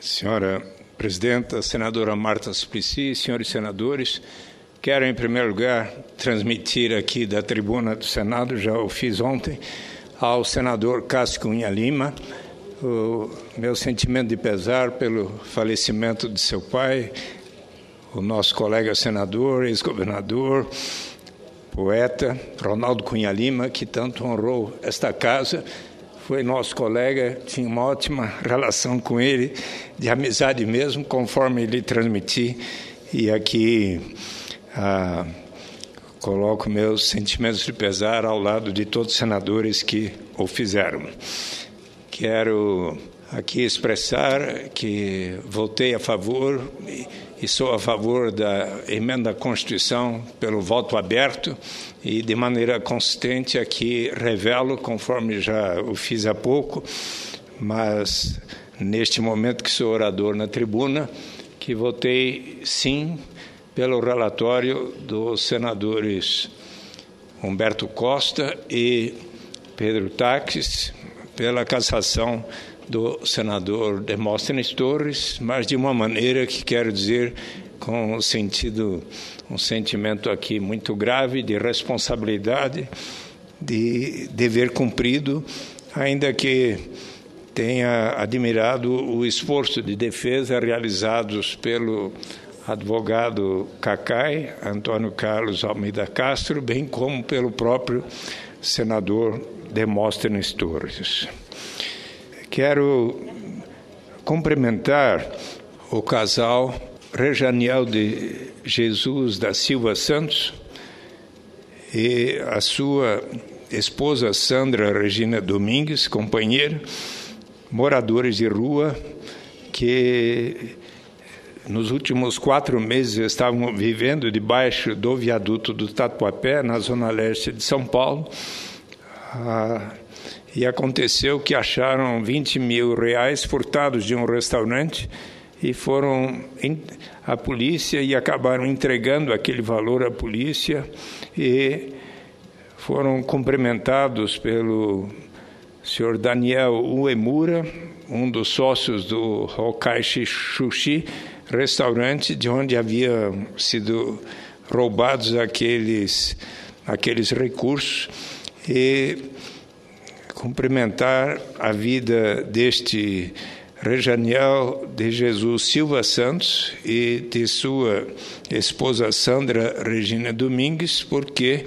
Senhora Presidenta, Senadora Marta Suplicy, senhores senadores, quero, em primeiro lugar, transmitir aqui da tribuna do Senado, já o fiz ontem, ao senador Cássio Cunha Lima, o meu sentimento de pesar pelo falecimento de seu pai, o nosso colega senador, ex-governador, poeta, Ronaldo Cunha Lima, que tanto honrou esta casa. Foi nosso colega, tinha uma ótima relação com ele, de amizade mesmo, conforme ele transmitir. E aqui coloco meus sentimentos de pesar ao lado de todos os senadores que o fizeram. Quero aqui expressar que votei a favor e sou a favor da emenda à Constituição pelo voto aberto e, de maneira consistente, aqui revelo, conforme já o fiz há pouco, mas neste momento que sou orador na tribuna, que votei sim pelo relatório dos senadores Humberto Costa e Pedro Táxis, pela cassação do senador Demóstenes Torres, mas de uma maneira que quero dizer com um sentimento aqui muito grave de responsabilidade, de dever cumprido, ainda que tenha admirado o esforço de defesa realizados pelo advogado Cacai, Antônio Carlos Almeida Castro, bem como pelo próprio senador Demóstenes Torres. Quero cumprimentar o casal Rejaniel de Jesus da Silva Santos e a sua esposa Sandra Regina Domingues, companheira, moradores de rua que nos últimos 4 meses estavam vivendo debaixo do viaduto do Tatuapé, na zona leste de São Paulo. E aconteceu que acharam 20 mil reais furtados de um restaurante e foram à polícia e acabaram entregando aquele valor à polícia e foram cumprimentados pelo senhor Daniel Uemura, um dos sócios do Hokaishi Sushi, restaurante de onde haviam sido roubados aqueles recursos, e cumprimentar a vida deste Rejaniel de Jesus Silva Santos e de sua esposa Sandra Regina Domingues, porque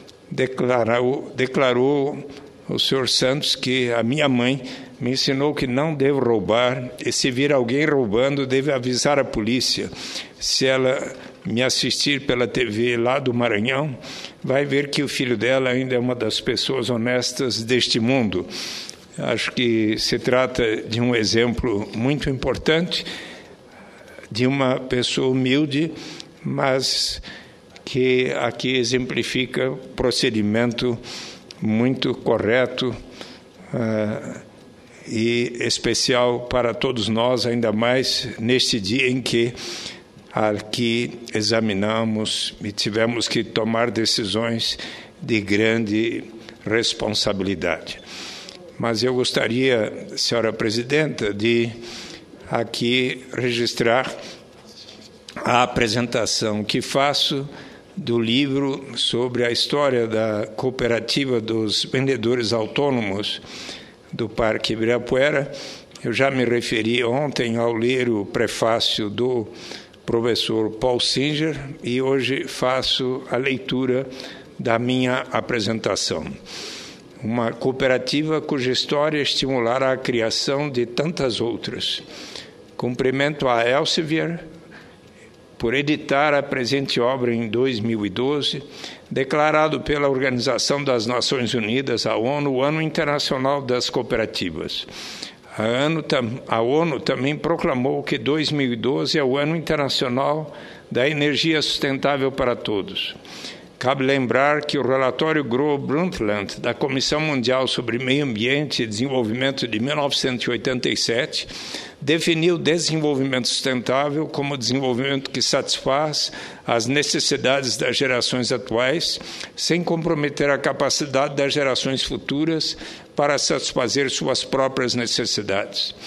declarou o senhor Santos que a minha mãe me ensinou que não devo roubar e, se vir alguém roubando, devo avisar a polícia. Se ela me assistir pela TV lá do Maranhão, vai ver que o filho dela ainda é uma das pessoas honestas deste mundo. Acho que se trata de um exemplo muito importante de uma pessoa humilde, mas que aqui exemplifica procedimento muito correto e especial para todos nós, ainda mais neste dia em que aqui examinamos e tivemos que tomar decisões de grande responsabilidade. Mas eu gostaria, senhora Presidenta, de aqui registrar a apresentação que faço do livro sobre a história da cooperativa dos vendedores autônomos do Parque Ibirapuera. Eu já me referi ontem ao ler o prefácio do professor Paul Singer e hoje faço a leitura da minha apresentação. Uma cooperativa cuja história estimulará a criação de tantas outras. Cumprimento a Elsevier por editar a presente obra em 2012, declarado pela Organização das Nações Unidas, a ONU, o Ano Internacional das Cooperativas. A ONU também proclamou que 2012 é o Ano Internacional da Energia Sustentável para Todos. Cabe lembrar que o relatório Gro-Brundtland, da Comissão Mundial sobre Meio Ambiente e Desenvolvimento de 1987, definiu o desenvolvimento sustentável como desenvolvimento que satisfaz as necessidades das gerações atuais, sem comprometer a capacidade das gerações futuras para satisfazer suas próprias necessidades.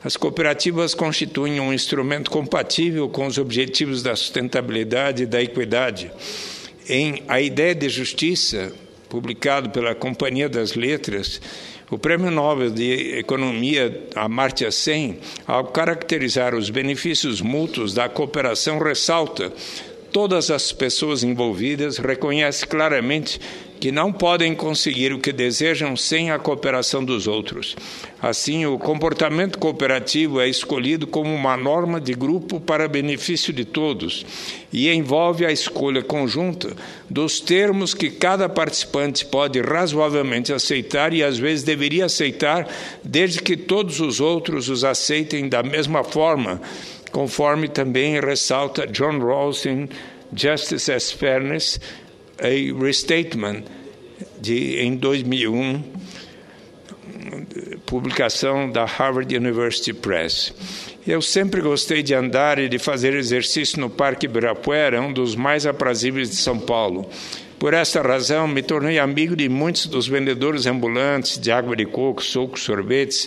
As cooperativas constituem um instrumento compatível com os objetivos da sustentabilidade e da equidade. Em A Ideia de Justiça, publicado pela Companhia das Letras, o Prêmio Nobel de Economia Amartya Sen, ao caracterizar os benefícios mútuos da cooperação, ressalta: todas as pessoas envolvidas reconhecem claramente que não podem conseguir o que desejam sem a cooperação dos outros. Assim, o comportamento cooperativo é escolhido como uma norma de grupo para benefício de todos e envolve a escolha conjunta dos termos que cada participante pode razoavelmente aceitar e, às vezes, deveria aceitar, desde que todos os outros os aceitem da mesma forma, conforme também ressalta John Rawls em Justice as Fairness, a Restatement, em 2001, publicação da Harvard University Press. Eu sempre gostei de andar e de fazer exercício no Parque Ibirapuera, um dos mais aprazíveis de São Paulo. Por esta razão, me tornei amigo de muitos dos vendedores ambulantes de água de coco, sucos, sorvetes,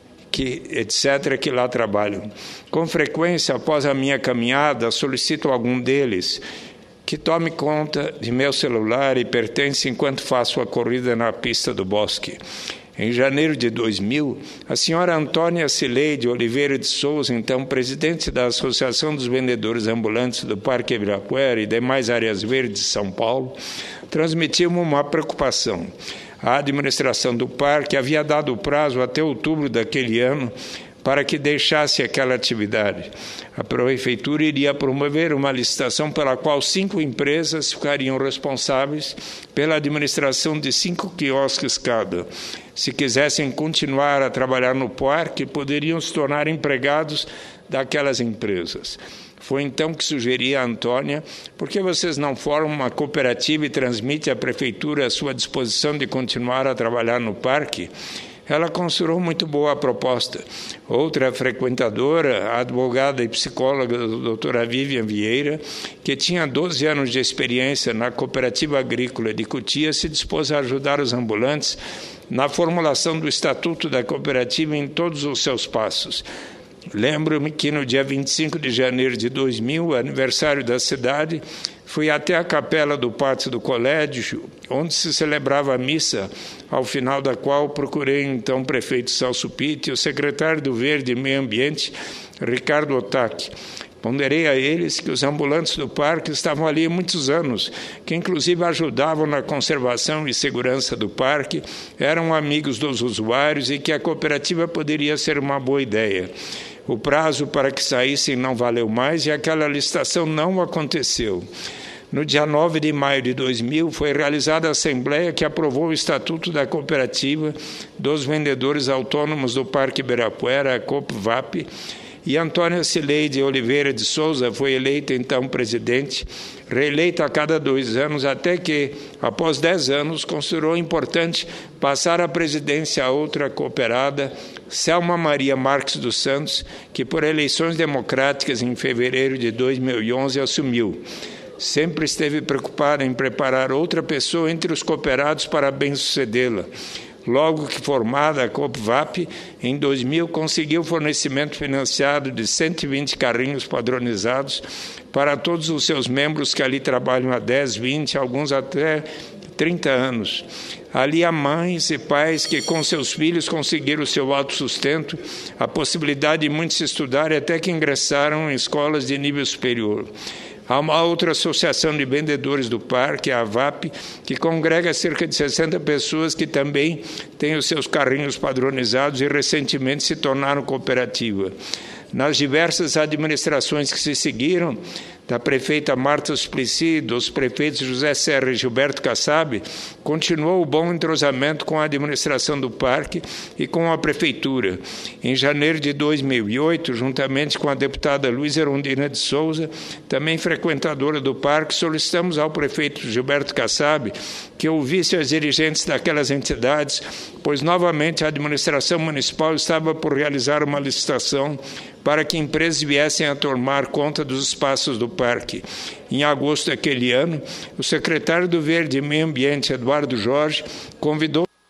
etc., que lá trabalham. Com frequência, após a minha caminhada, solicito a algum deles que tome conta de meu celular e pertence enquanto faço a corrida na pista do bosque. Em janeiro de 2000, a senhora Antônia Cileide Oliveira de Souza, então presidente da Associação dos Vendedores Ambulantes do Parque Ibirapuera e demais áreas verdes de São Paulo, transmitiu-me uma preocupação. A administração do parque havia dado prazo até outubro daquele ano para que deixasse aquela atividade. A prefeitura iria promover uma licitação pela qual 5 empresas ficariam responsáveis pela administração de 5 quiosques cada. Se quisessem continuar a trabalhar no parque, poderiam se tornar empregados daquelas empresas. Foi então que sugeri a Antônia: por que vocês não formam uma cooperativa e transmitem à prefeitura a sua disposição de continuar a trabalhar no parque? Ela considerou muito boa a proposta. Outra frequentadora, a advogada e psicóloga doutora Vivian Vieira, que tinha 12 anos de experiência na Cooperativa Agrícola de Cotia, se dispôs a ajudar os ambulantes na formulação do Estatuto da Cooperativa em todos os seus passos. Lembro-me que no dia 25 de janeiro de 2000, aniversário da cidade, fui até a capela do pátio do colégio, onde se celebrava a missa, ao final da qual procurei então o prefeito Celso Pitti e o secretário do Verde e Meio Ambiente, Ricardo Otaki. Ponderei a eles que os ambulantes do parque estavam ali há muitos anos, que inclusive ajudavam na conservação e segurança do parque, eram amigos dos usuários e que a cooperativa poderia ser uma boa ideia. O prazo para que saíssem não valeu mais e aquela licitação não aconteceu. No dia 9 de maio de 2000, foi realizada a assembleia que aprovou o Estatuto da Cooperativa dos Vendedores Autônomos do Parque Ibirapuera, a COPVAP, e Antônia Cileide Oliveira de Souza foi eleita então presidente, reeleita a cada 2 anos, até que, após 10 anos, considerou importante passar a presidência a outra cooperada, Selma Maria Marques dos Santos, que por eleições democráticas em fevereiro de 2011 assumiu. Sempre esteve preocupada em preparar outra pessoa entre os cooperados para bem-sucedê-la. Logo que formada, a COPVAP, em 2000, conseguiu fornecimento financiado de 120 carrinhos padronizados para todos os seus membros que ali trabalham há 10, 20, alguns até 30 anos. Ali há mães e pais que com seus filhos conseguiram o seu autossustento, a possibilidade de muitos estudarem até que ingressaram em escolas de nível superior. Há uma outra associação de vendedores do parque, a AVAP, que congrega cerca de 60 pessoas que também têm os seus carrinhos padronizados e recentemente se tornaram cooperativa. Nas diversas administrações que se seguiram, da prefeita Marta Suplicy, dos prefeitos José Serra e Gilberto Kassab, continuou o bom entrosamento com a administração do parque e com a prefeitura. Em janeiro de 2008, juntamente com a deputada Luísa Erundina de Souza, também frequentadora do parque, solicitamos ao prefeito Gilberto Kassab que ouvisse as dirigentes daquelas entidades, pois novamente a administração municipal estava por realizar uma licitação para que empresas viessem a tomar conta dos espaços do parque. Em agosto daquele ano, o secretário do Verde e Meio Ambiente, Eduardo Jorge, convidou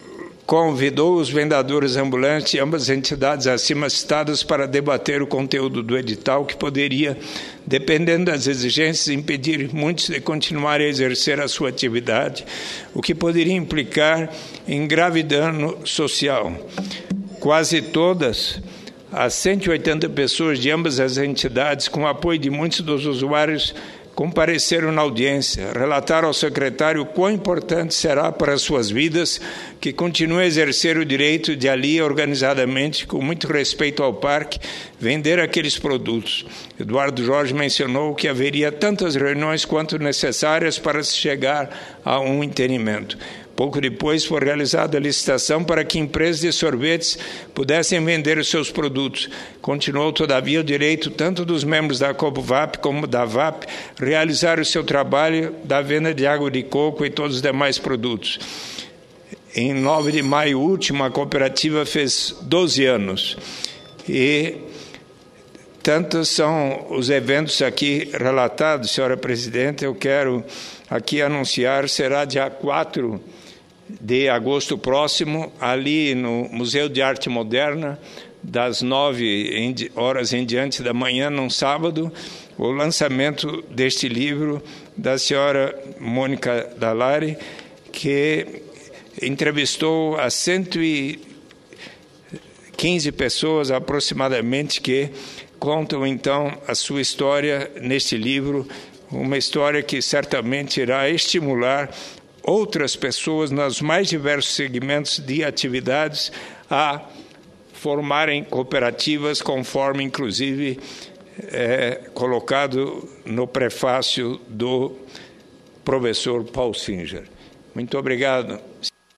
convidou os vendedores ambulantes e ambas as entidades acima citadas para debater o conteúdo do edital, que poderia, dependendo das exigências, impedir muitos de continuarem a exercer a sua atividade, o que poderia implicar em grave dano social. Quase todas as 180 pessoas de ambas as entidades, com o apoio de muitos dos usuários, compareceram na audiência, relataram ao secretário o quão importante será para as suas vidas que continuem a exercer o direito de ali, organizadamente, com muito respeito ao parque, vender aqueles produtos. Eduardo Jorge mencionou que haveria tantas reuniões quanto necessárias para se chegar a um entendimento. Pouco depois foi realizada a licitação para que empresas de sorvetes pudessem vender os seus produtos. Continuou, todavia, o direito tanto dos membros da COPVAP como da VAP realizar o seu trabalho da venda de água de coco e todos os demais produtos. Em 9 de maio último, a cooperativa fez 12 anos. E tantos são os eventos aqui relatados, senhora presidente. Eu quero aqui anunciar, será dia 4 de agosto próximo, ali no Museu de Arte Moderna, das 9 horas em diante da manhã, num sábado, o lançamento deste livro da senhora Mônica Dallari, que entrevistou a 115 pessoas aproximadamente que contam, então, a sua história neste livro, uma história que certamente irá estimular outras pessoas nos mais diversos segmentos de atividades a formarem cooperativas, conforme, inclusive, colocado no prefácio do professor Paul Singer. Muito obrigado.